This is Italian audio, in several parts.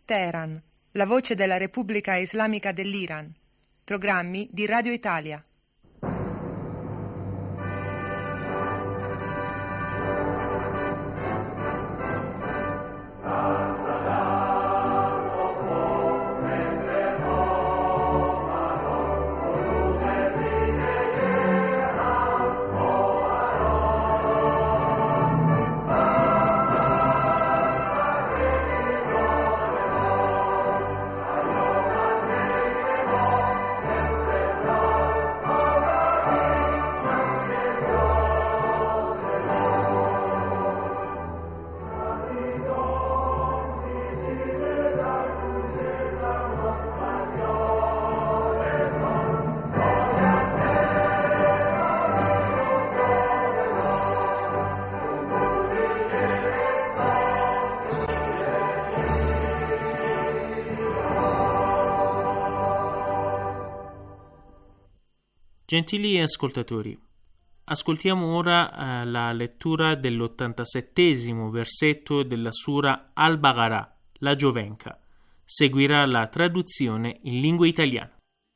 Teheran, la voce della Repubblica Islamica dell'Iran. Programmi di Radio Italia. Gentili ascoltatori, ascoltiamo ora la lettura dell'87° versetto della Sura Al-Baqarah, la Giovenca. Seguirà la traduzione in lingua italiana.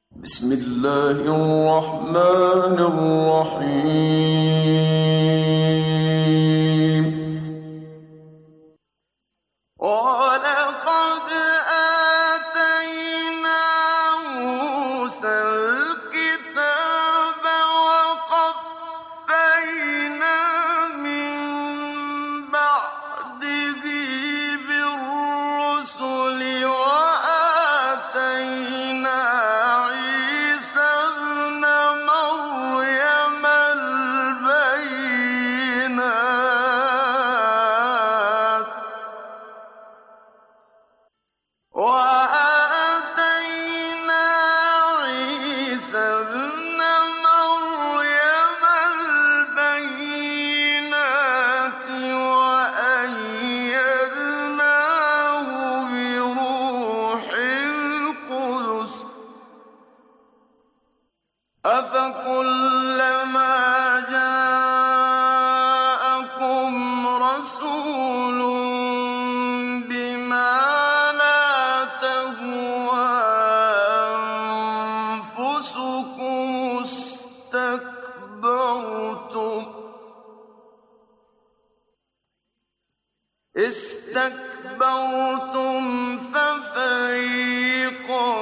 استكبرتم ففريقا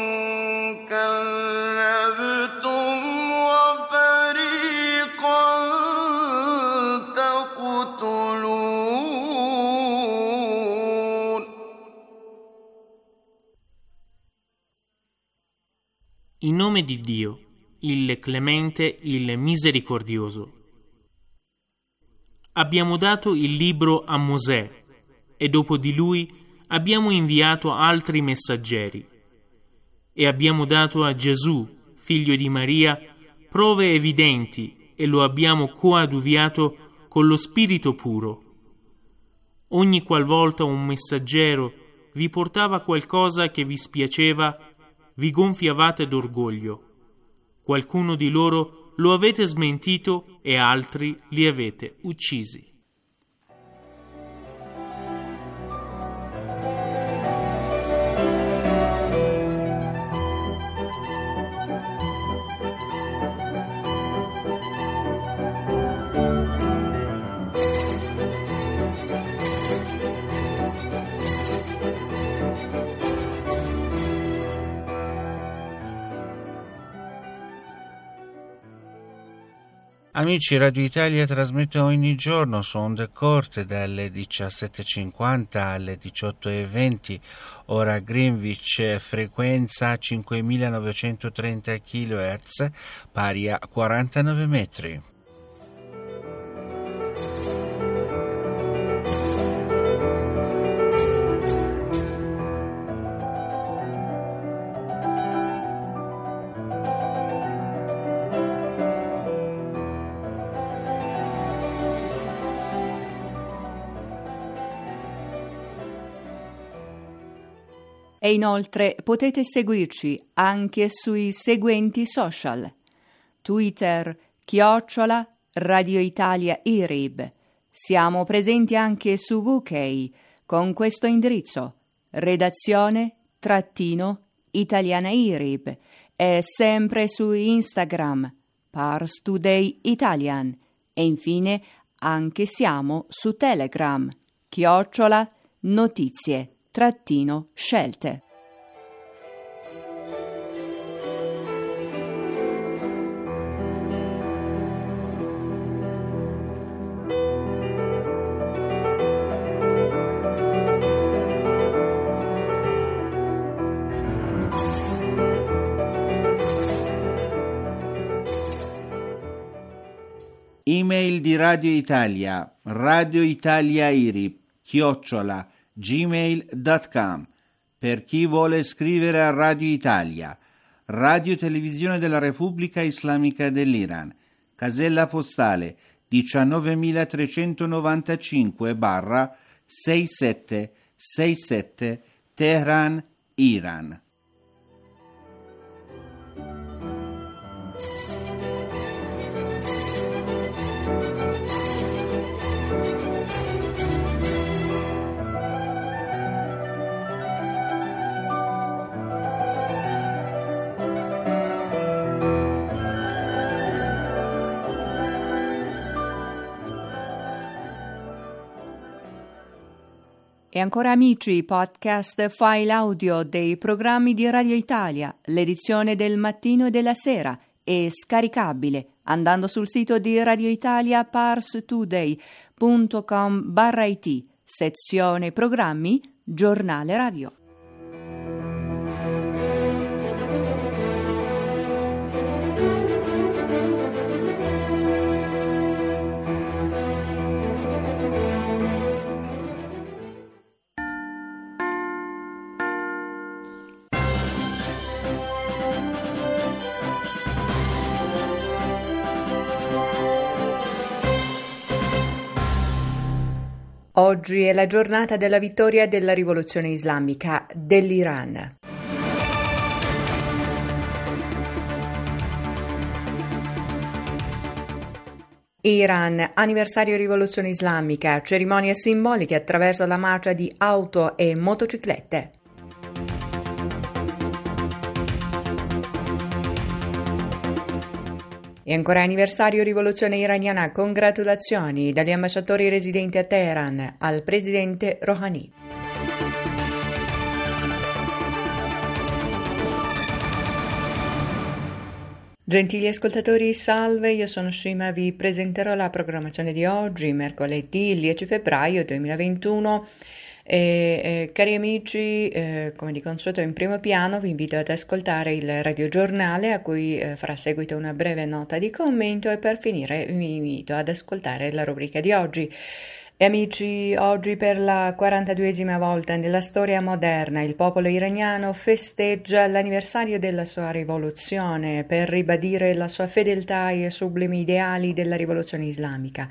كذبتم وفريقا تقتلون. In nome di Dio, il Clemente, il Misericordioso. Abbiamo dato il libro a Mosè e dopo di lui abbiamo inviato altri messaggeri e abbiamo dato a Gesù, figlio di Maria, prove evidenti e lo abbiamo coadiuviato con lo Spirito puro. Ogni qualvolta un messaggero vi portava qualcosa che vi spiaceva, vi gonfiavate d'orgoglio. Qualcuno di loro lo avete smentito e altri li avete uccisi. Amici, Radio Italia trasmette ogni giorno su onde corte dalle 17.50 alle 18.20, ora Greenwich, frequenza 5930 kHz, pari a 49 metri. E inoltre potete seguirci anche sui seguenti social: Twitter @Radio Italia IRIB. Siamo presenti anche su UK con questo indirizzo redazione _Italiana IRIB e sempre su Instagram Pars Today Italian e infine anche siamo su Telegram _notizie_scelte. Email di Radio Italia, radioitaliairib@gmail.com. Per chi vuole scrivere a Radio Italia, Radio Televisione della Repubblica Islamica dell'Iran, casella postale 19395/6767 Teheran, Iran. E ancora amici, podcast file audio dei programmi di Radio Italia, l'edizione del mattino e della sera è scaricabile andando sul sito di Radio Italia parstoday.com/it, sezione programmi, giornale radio. Oggi è la giornata della vittoria della rivoluzione islamica dell'Iran. Iran, anniversario rivoluzione islamica, cerimonie simboliche attraverso la marcia di auto e motociclette. E ancora anniversario rivoluzione iraniana, congratulazioni dagli ambasciatori residenti a Teheran al presidente Rouhani. Gentili ascoltatori, salve, io sono Shima, vi presenterò la programmazione di oggi, mercoledì 10 febbraio 2021. Cari amici, come di consueto in primo piano vi invito ad ascoltare il radiogiornale a cui farà seguito una breve nota di commento e per finire vi invito ad ascoltare la rubrica di oggi. E amici, oggi per la 42esima volta nella storia moderna il popolo iraniano festeggia l'anniversario della sua rivoluzione per ribadire la sua fedeltà ai sublimi ideali della rivoluzione islamica.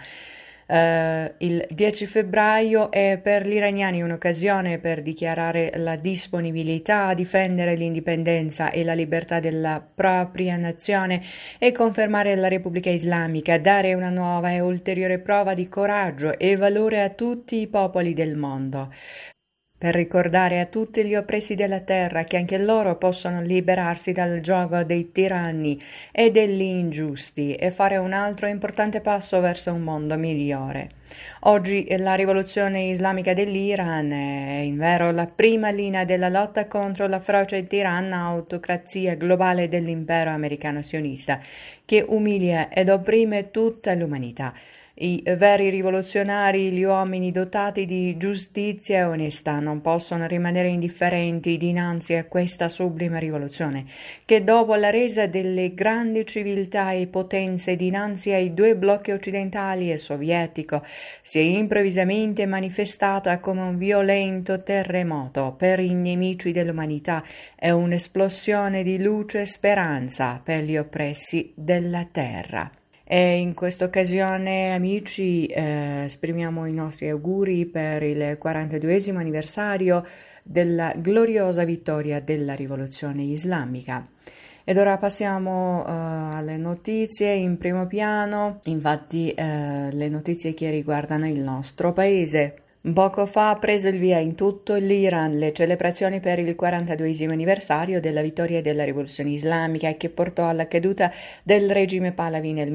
Il 10 febbraio è per gli iraniani un'occasione per dichiarare la disponibilità a difendere l'indipendenza e la libertà della propria nazione e confermare la Repubblica Islamica, dare una nuova e ulteriore prova di coraggio e valore a tutti i popoli del mondo. Per ricordare a tutti gli oppressi della terra che anche loro possono liberarsi dal giogo dei tiranni e degli ingiusti e fare un altro importante passo verso un mondo migliore. Oggi la rivoluzione islamica dell'Iran è in vero la prima linea della lotta contro la feroce e tiranna autocrazia globale dell'impero americano sionista che umilia ed opprime tutta l'umanità. I veri rivoluzionari, gli uomini dotati di giustizia e onestà, non possono rimanere indifferenti dinanzi a questa sublime rivoluzione, che dopo la resa delle grandi civiltà e potenze dinanzi ai due blocchi occidentali e sovietico, si è improvvisamente manifestata come un violento terremoto per i nemici dell'umanità e un'esplosione di luce e speranza per gli oppressi della terra. E in questa occasione, amici, esprimiamo i nostri auguri per il 42esimo anniversario della gloriosa vittoria della rivoluzione islamica. Ed ora passiamo alle notizie in primo piano, infatti le notizie che riguardano il nostro paese. Poco fa ha preso il via in tutto l'Iran le celebrazioni per il 42esimo anniversario della vittoria della rivoluzione islamica che portò alla caduta del regime Pahlavi nel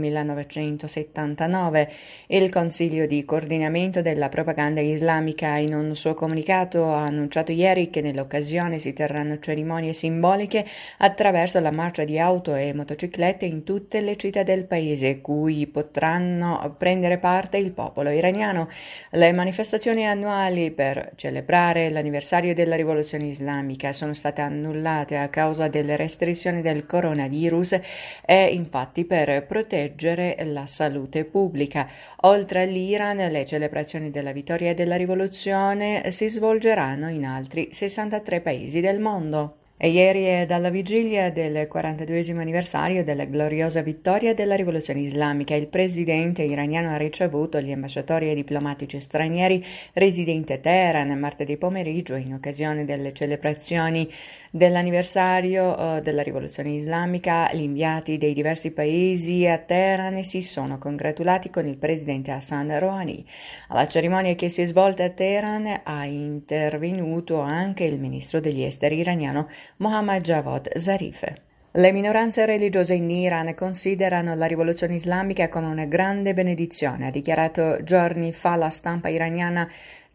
1979. Il Consiglio di coordinamento della propaganda islamica in un suo comunicato ha annunciato ieri che nell'occasione si terranno cerimonie simboliche attraverso la marcia di auto e motociclette in tutte le città del paese, cui potranno prendere parte il popolo iraniano. Le manifestazioni annuali per celebrare l'anniversario della rivoluzione islamica sono state annullate a causa delle restrizioni del coronavirus e infatti per proteggere la salute pubblica. Oltre all'Iran, le celebrazioni della vittoria della rivoluzione si svolgeranno in altri 63 paesi del mondo. E ieri è dalla vigilia del 42esimo anniversario della gloriosa vittoria della rivoluzione islamica. Il presidente iraniano ha ricevuto gli ambasciatori e diplomatici stranieri residenti a Teheran martedì pomeriggio in occasione delle celebrazioni dell'anniversario della rivoluzione islamica. Gli inviati dei diversi paesi a Teheran si sono congratulati con il presidente Hassan Rouhani. Alla cerimonia che si è svolta a Teheran ha intervenuto anche il ministro degli esteri iraniano Mohammad Javad Zarif. Le minoranze religiose in Iran considerano la rivoluzione islamica come una grande benedizione, ha dichiarato giorni fa la stampa iraniana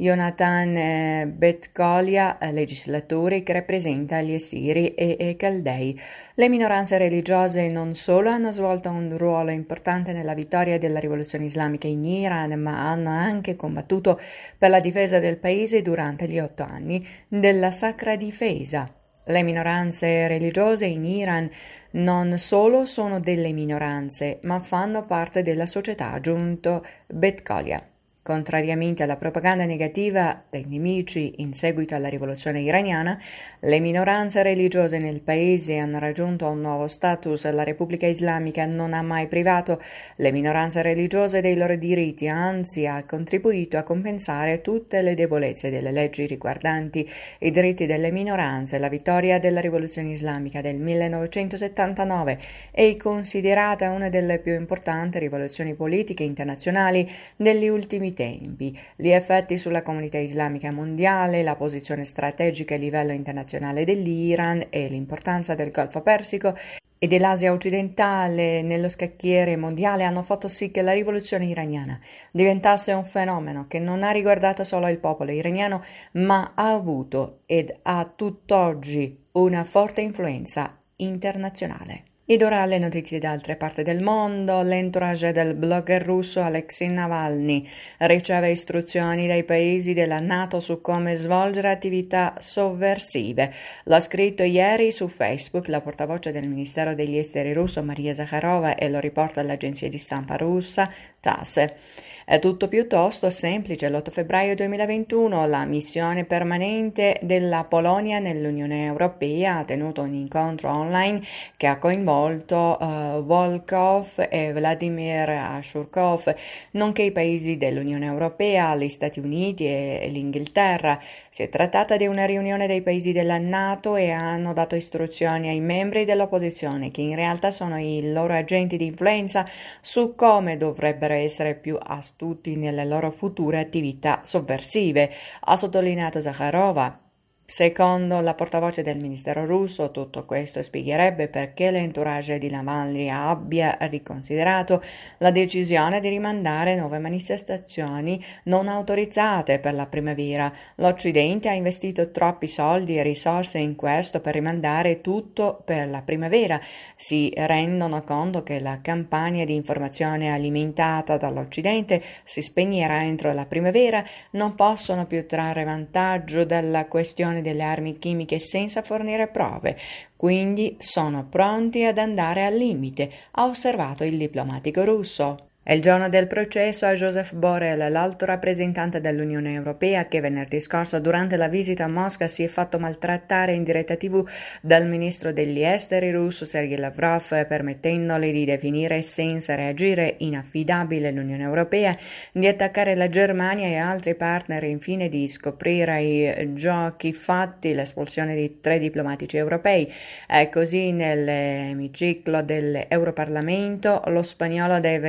Jonathan Betkolia, legislatore che rappresenta gli Assiri e Caldei. Le minoranze religiose non solo hanno svolto un ruolo importante nella vittoria della rivoluzione islamica in Iran, ma hanno anche combattuto per la difesa del paese durante gli 8 anni della Sacra Difesa. Le minoranze religiose in Iran non solo sono delle minoranze, ma fanno parte della società, ha aggiunto Betkolia. Contrariamente alla propaganda negativa dei nemici in seguito alla rivoluzione iraniana, le minoranze religiose nel paese hanno raggiunto un nuovo status. La Repubblica Islamica non ha mai privato le minoranze religiose dei loro diritti, anzi ha contribuito a compensare tutte le debolezze delle leggi riguardanti i diritti delle minoranze. La vittoria della rivoluzione islamica del 1979 è considerata una delle più importanti rivoluzioni politiche internazionali degli ultimi tempi. Gli effetti sulla comunità islamica mondiale, la posizione strategica a livello internazionale dell'Iran e l'importanza del Golfo Persico e dell'Asia occidentale nello scacchiere mondiale hanno fatto sì che la rivoluzione iraniana diventasse un fenomeno che non ha riguardato solo il popolo iraniano, ma ha avuto ed ha tutt'oggi una forte influenza internazionale. Ed ora le notizie da altre parti del mondo. L'entourage del blogger russo Alexei Navalny riceve istruzioni dai paesi della NATO su come svolgere attività sovversive. L'ha scritto ieri su Facebook la portavoce del Ministero degli Esteri russo Maria Zakharova e lo riporta l'agenzia di stampa russa TASS. È tutto piuttosto semplice. L'8 febbraio 2021 la missione permanente della Polonia nell'Unione Europea ha tenuto un incontro online che ha coinvolto Volkov e Vladimir Ashurkov, nonché i paesi dell'Unione Europea, gli Stati Uniti e l'Inghilterra. Si è trattata di una riunione dei paesi della NATO e hanno dato istruzioni ai membri dell'opposizione, che in realtà sono i loro agenti di influenza, su come dovrebbero essere più astuti nelle loro future attività sovversive, ha sottolineato Zakharova. Secondo la portavoce del Ministero russo, tutto questo spiegherebbe perché l'entourage di Navalny abbia riconsiderato la decisione di rimandare nuove manifestazioni non autorizzate per la primavera. L'Occidente ha investito troppi soldi e risorse in questo per rimandare tutto per la primavera. Si rendono conto che la campagna di informazione alimentata dall'Occidente si spegnerà entro la primavera, non possono più trarre vantaggio dalla questione delle armi chimiche senza fornire prove, quindi sono pronti ad andare al limite, ha osservato il diplomatico russo. È il giorno del processo a Joseph Borrell, l'alto rappresentante dell'Unione Europea che venerdì scorso durante la visita a Mosca si è fatto maltrattare in diretta TV dal ministro degli esteri russo Sergei Lavrov, permettendole di definire senza reagire inaffidabile l'Unione Europea, di attaccare la Germania e altri partner e infine di scoprire i giochi fatti, l'espulsione di 3 diplomatici europei. È così nell'emiciclo dell'Europarlamento lo spagnolo deve difendere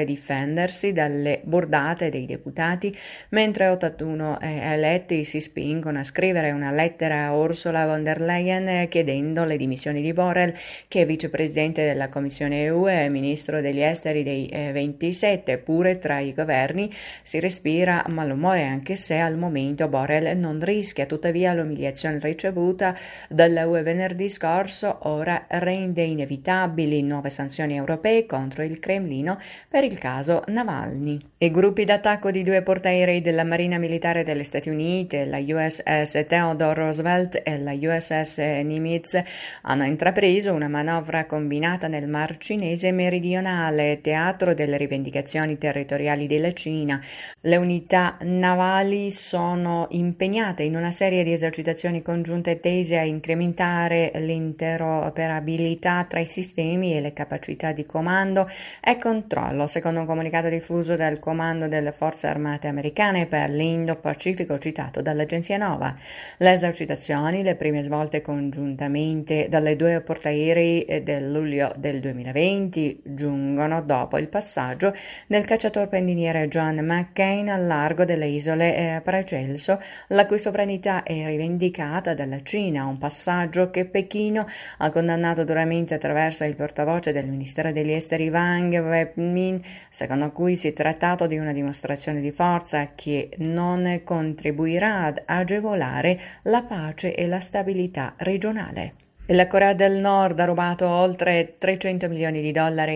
difendersi dalle bordate dei deputati, mentre 81 eletti si spingono a scrivere una lettera a Ursula von der Leyen chiedendo le dimissioni di Borrell, che è vicepresidente della Commissione EU e ministro degli esteri dei 27. Pure tra i governi si respira malumore, anche se al momento Borrell non rischia. Tuttavia l'umiliazione ricevuta dalla UE venerdì scorso ora rende inevitabili nuove sanzioni europee contro il Cremlino per il caso Navalny. I gruppi d'attacco di 2 portaerei della Marina Militare degli Stati Uniti, la USS Theodore Roosevelt e la USS Nimitz, hanno intrapreso una manovra combinata nel Mar Cinese meridionale, teatro delle rivendicazioni territoriali della Cina. Le unità navali sono impegnate in una serie di esercitazioni congiunte tese a incrementare l'interoperabilità tra i sistemi e le capacità di comando e controllo, secondo un comunicato diffuso dal Comando delle Forze Armate Americane per l'Indo-Pacifico citato dall'agenzia NOVA. Le esercitazioni, le prime svolte congiuntamente dalle 2 portaerei del luglio del 2020, giungono dopo il passaggio del cacciatorpediniere John McCain al largo delle isole Paracelso, la cui sovranità è rivendicata dalla Cina, un passaggio che Pechino ha condannato duramente attraverso il portavoce del Ministero degli Esteri Wang Wenbin, secondo cui si è trattato di una dimostrazione di forza che non contribuirà ad agevolare la pace e la stabilità regionale. La Corea del Nord ha rubato oltre $300 milioni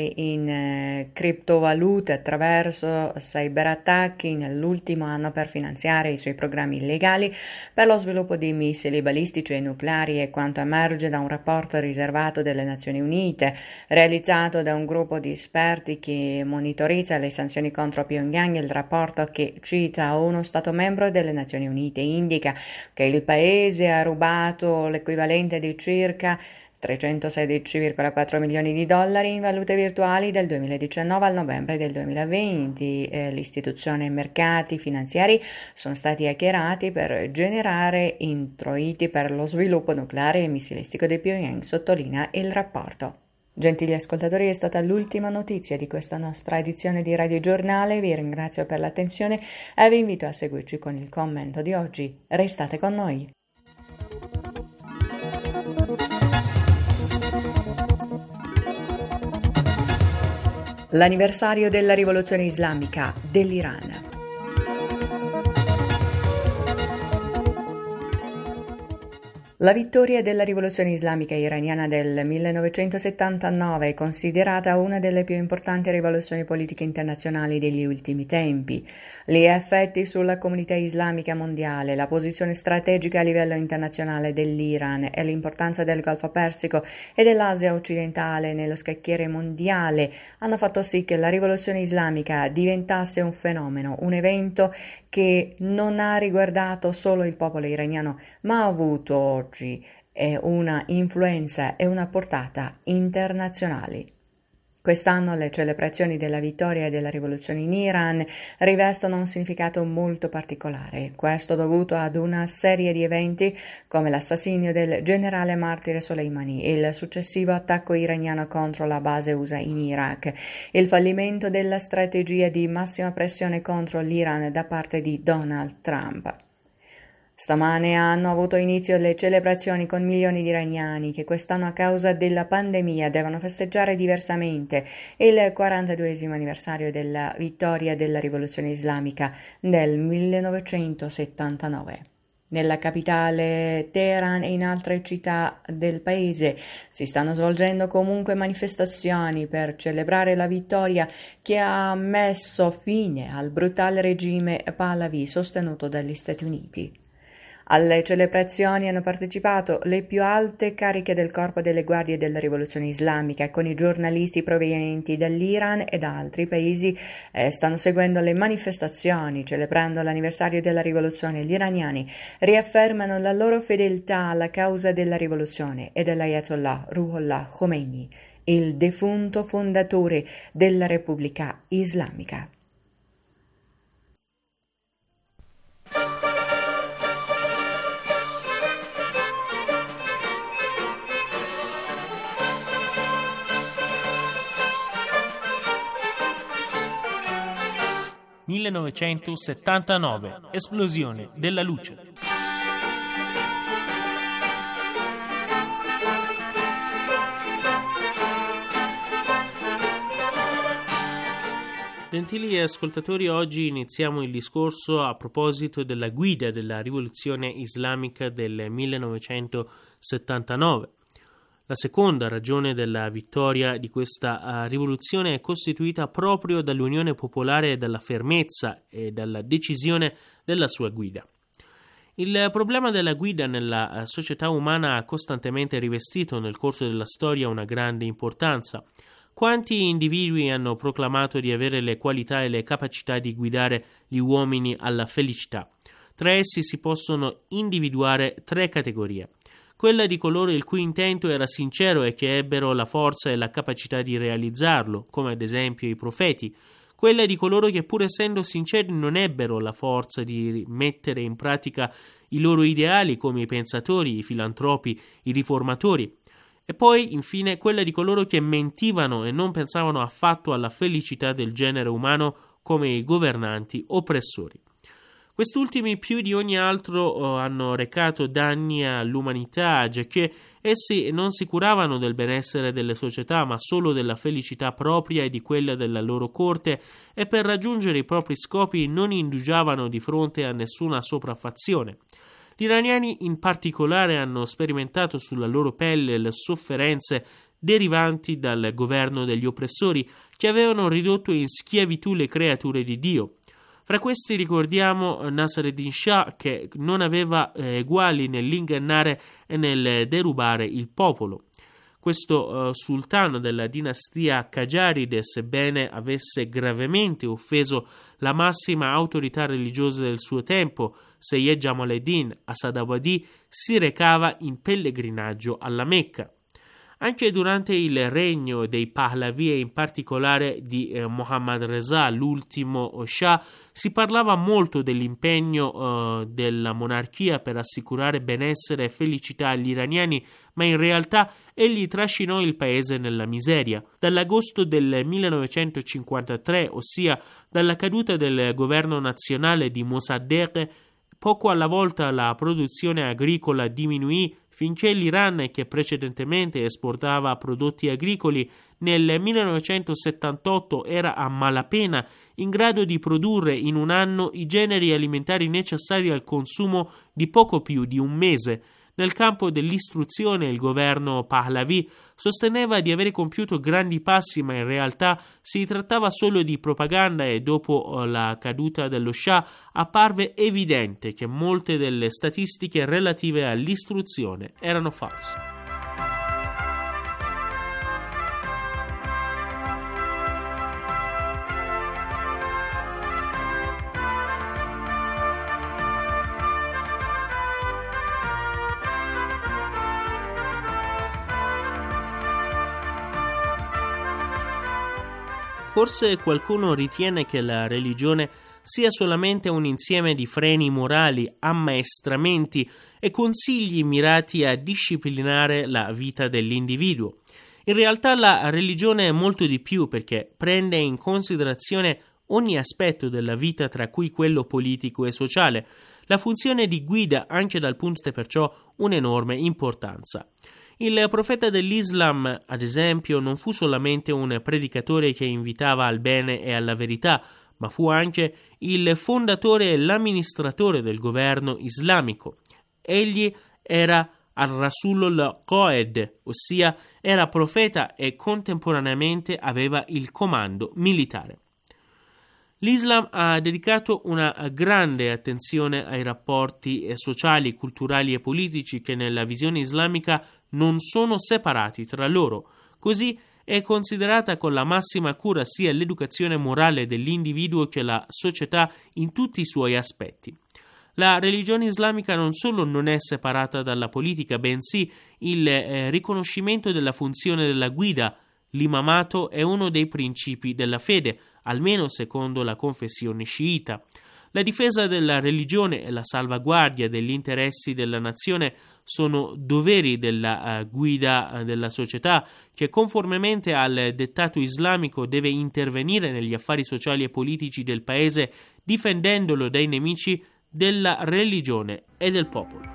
in criptovalute attraverso cyberattacchi nell'ultimo anno per finanziare i suoi programmi illegali per lo sviluppo di missili balistici e nucleari, e quanto emerge da un rapporto riservato delle Nazioni Unite realizzato da un gruppo di esperti che monitorizza le sanzioni contro Pyongyang. Il rapporto, che cita uno Stato membro delle Nazioni Unite, indica che il paese ha rubato l'equivalente di circa $316,4 milioni in valute virtuali dal 2019 al novembre del 2020. L'istituzione e i mercati finanziari sono stati hackerati per generare introiti per lo sviluppo nucleare e missilistico di Pyongyang, sottolinea il rapporto. Gentili ascoltatori, è stata l'ultima notizia di questa nostra edizione di Radio Giornale. Vi ringrazio per l'attenzione e vi invito a seguirci con il commento di oggi. Restate con noi. L'anniversario della rivoluzione islamica dell'Iran. La vittoria della rivoluzione islamica iraniana del 1979 è considerata una delle più importanti rivoluzioni politiche internazionali degli ultimi tempi. Gli effetti sulla comunità islamica mondiale, la posizione strategica a livello internazionale dell'Iran e l'importanza del Golfo Persico e dell'Asia occidentale nello scacchiere mondiale hanno fatto sì che la rivoluzione islamica diventasse un fenomeno, un evento che non ha riguardato solo il popolo iraniano, ma ha avuto oggi una influenza e una portata internazionali. Quest'anno le celebrazioni della vittoria della rivoluzione in Iran rivestono un significato molto particolare, questo dovuto ad una serie di eventi come l'assassinio del generale martire Soleimani, il successivo attacco iraniano contro la base USA in Iraq, il fallimento della strategia di massima pressione contro l'Iran da parte di Donald Trump. Stamane hanno avuto inizio le celebrazioni con milioni di iraniani che quest'anno, a causa della pandemia, devono festeggiare diversamente il 42esimo anniversario della vittoria della rivoluzione islamica del 1979. Nella capitale Teheran e in altre città del paese si stanno svolgendo comunque manifestazioni per celebrare la vittoria che ha messo fine al brutale regime Pahlavi sostenuto dagli Stati Uniti. Alle celebrazioni hanno partecipato le più alte cariche del corpo delle guardie della rivoluzione islamica, con i giornalisti provenienti dall'Iran e da altri paesi stanno seguendo le manifestazioni celebrando l'anniversario della rivoluzione. Gli iraniani riaffermano la loro fedeltà alla causa della rivoluzione e dell'Ayatollah Ruhollah Khomeini, il defunto fondatore della Repubblica Islamica. 1979, esplosione della luce. Gentili ascoltatori, oggi iniziamo il discorso a proposito della guida della rivoluzione islamica del 1979. La seconda ragione della vittoria di questa rivoluzione è costituita proprio dall'unione popolare e dalla fermezza e dalla decisione della sua guida. Il problema della guida nella società umana ha costantemente rivestito nel corso della storia una grande importanza. Quanti individui hanno proclamato di avere le qualità e le capacità di guidare gli uomini alla felicità? Tra essi si possono individuare tre categorie. Quella di coloro il cui intento era sincero e che ebbero la forza e la capacità di realizzarlo, come ad esempio i profeti. Quella di coloro che, pur essendo sinceri, non ebbero la forza di mettere in pratica i loro ideali, come i pensatori, i filantropi, i riformatori. E poi, infine, quella di coloro che mentivano e non pensavano affatto alla felicità del genere umano come i governanti oppressori. Quest'ultimi più di ogni altro hanno recato danni all'umanità, giacché essi non si curavano del benessere delle società, ma solo della felicità propria e di quella della loro corte, e per raggiungere i propri scopi non indugiavano di fronte a nessuna sopraffazione. Gli iraniani in particolare hanno sperimentato sulla loro pelle le sofferenze derivanti dal governo degli oppressori che avevano ridotto in schiavitù le creature di Dio. Fra questi ricordiamo Nasreddin Shah, che non aveva eguali nell'ingannare e nel derubare il popolo. Questo sultano della dinastia Qajaride, sebbene avesse gravemente offeso la massima autorità religiosa del suo tempo, Sayyid Jamaluddin Asadabadi, si recava in pellegrinaggio alla Mecca. Anche durante il regno dei Pahlavi e in particolare di Mohammad Reza, l'ultimo Shah, si parlava molto dell'impegno della monarchia per assicurare benessere e felicità agli iraniani, ma in realtà egli trascinò il paese nella miseria. Dall'agosto del 1953, ossia dalla caduta del governo nazionale di Mossadegh, poco alla volta la produzione agricola diminuì finché l'Iran, che precedentemente esportava prodotti agricoli, nel 1978 era a malapena in grado di produrre in un anno i generi alimentari necessari al consumo di poco più di un mese. Nel campo dell'istruzione il governo Pahlavi sosteneva di avere compiuto grandi passi, ma in realtà si trattava solo di propaganda e dopo la caduta dello Shah apparve evidente che molte delle statistiche relative all'istruzione erano false. Forse qualcuno ritiene che la religione sia solamente un insieme di freni morali, ammaestramenti e consigli mirati a disciplinare la vita dell'individuo. In realtà la religione è molto di più, perché prende in considerazione ogni aspetto della vita, tra cui quello politico e sociale. La funzione di guida anche dal punto perciò un'enorme importanza. Il profeta dell'Islam, ad esempio, non fu solamente un predicatore che invitava al bene e alla verità, ma fu anche il fondatore e l'amministratore del governo islamico. Egli era al-Rasulul Qaed, ossia era profeta e contemporaneamente aveva il comando militare. L'Islam ha dedicato una grande attenzione ai rapporti sociali, culturali e politici che nella visione islamica non sono separati tra loro. Così è considerata con la massima cura sia l'educazione morale dell'individuo che la società in tutti i suoi aspetti. La religione islamica non solo non è separata dalla politica, bensì il riconoscimento della funzione della guida. L'imamato è uno dei principi della fede, almeno secondo la confessione sciita. La difesa della religione e la salvaguardia degli interessi della nazione sono doveri della guida della società che, conformemente al dettato islamico, deve intervenire negli affari sociali e politici del paese difendendolo dai nemici della religione e del popolo.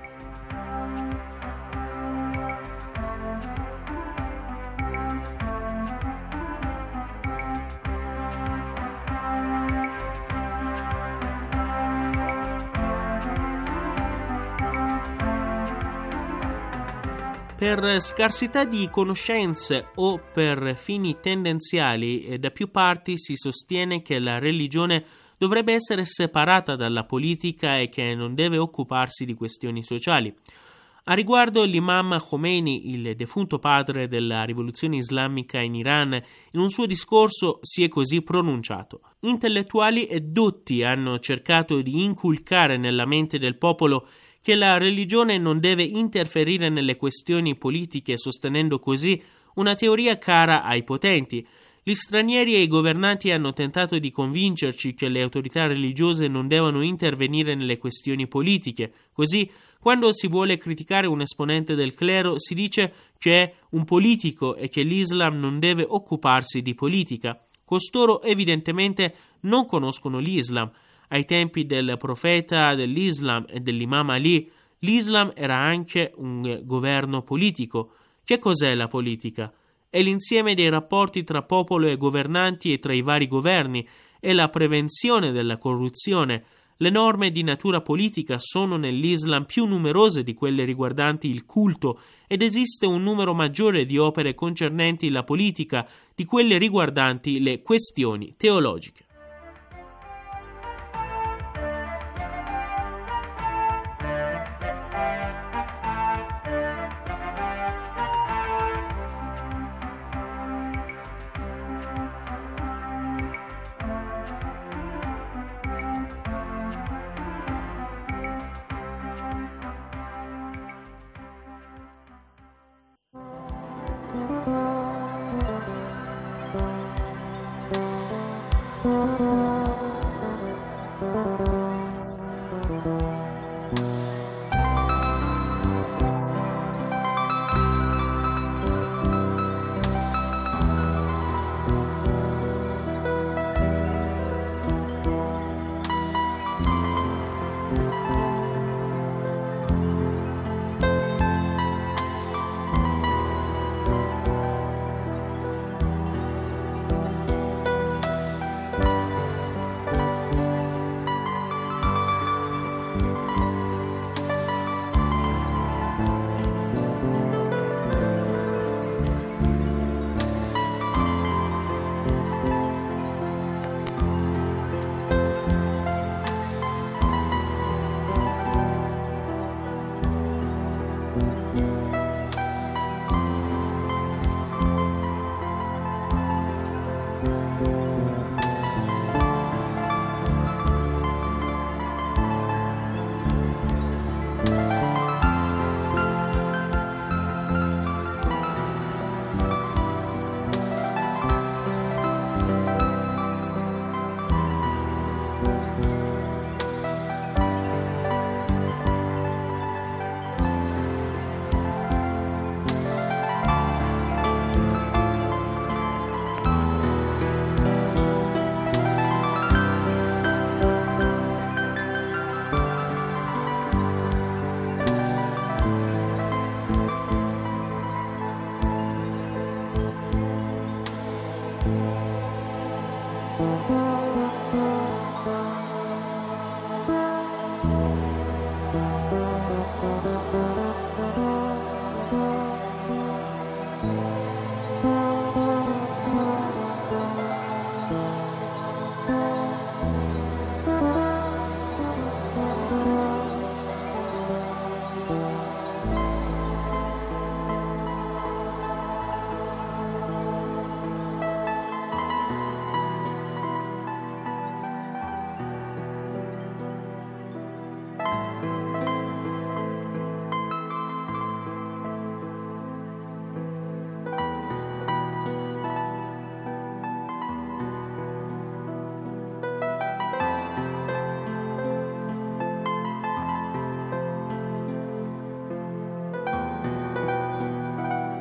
Per scarsità di conoscenze o per fini tendenziali, da più parti si sostiene che la religione dovrebbe essere separata dalla politica e che non deve occuparsi di questioni sociali. A riguardo, l'imam Khomeini, il defunto padre della rivoluzione islamica in Iran, in un suo discorso si è così pronunciato. Intellettuali e dotti hanno cercato di inculcare nella mente del popolo che la religione non deve interferire nelle questioni politiche, sostenendo così una teoria cara ai potenti. Gli stranieri e i governanti hanno tentato di convincerci che le autorità religiose non devono intervenire nelle questioni politiche. Così, quando si vuole criticare un esponente del clero, si dice che è un politico e che l'Islam non deve occuparsi di politica. Costoro evidentemente non conoscono l'Islam. Ai tempi del profeta dell'Islam e dell'imam Ali, l'Islam era anche un governo politico. Che cos'è la politica? È l'insieme dei rapporti tra popolo e governanti e tra i vari governi, è la prevenzione della corruzione. Le norme di natura politica sono nell'Islam più numerose di quelle riguardanti il culto ed esiste un numero maggiore di opere concernenti la politica di quelle riguardanti le questioni teologiche.